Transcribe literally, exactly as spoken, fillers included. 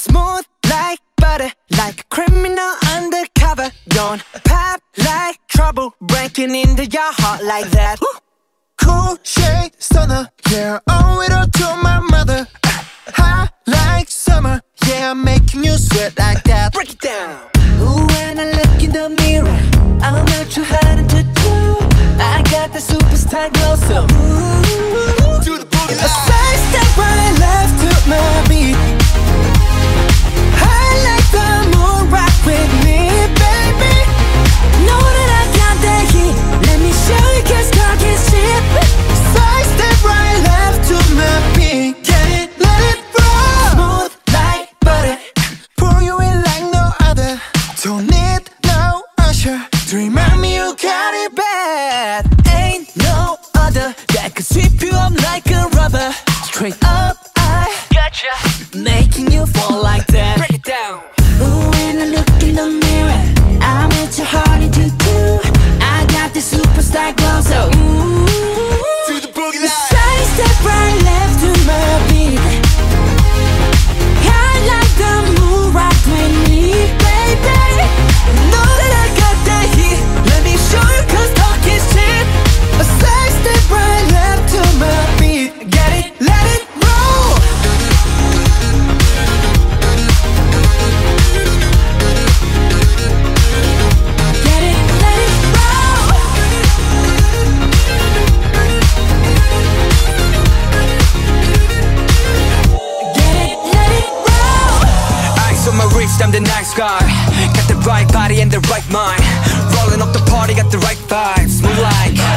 Smooth like butter, like a criminal undercover. Don't pop like trouble, breaking into your heart like that. Cool shade stunner, yeah, owe it all to my mother. Hot like summer, yeah, I'm making you sweat like that. Break it down. Ooh, when I look in the mirror, I'm not too hard to do. I got the superstar glow, so ooh, Do the boogie a side step right left to my beat. I like the moon, rock with me, baby. Know that I got that heat. Let me show you, cause talk is cheap. Side step right left to my beat. Get it, let it roll. Smooth like butter, Pour you in like no other. Don't need no usher to remind me you got it bad. ain't no other that could sweep you up like a rubber. Straight up, I gotcha, making you fall like that. Break it down. Ooh, when I look in the mirror, I'm at your heart into two. I got the superstar glow, so ooh, Do the boogie line. side step right left to my beat. I like the moon, rock with me, baby. Know that I got that heat. Let me show you, cause talk is cheap. A side step right left to my beat. Get it, let it roll. Get it, let it roll. Get it, let it roll. Ice on my wrist, I'm the nice guy. Got the right body and the right mind. Rolling up the party, got the right vibes. Move like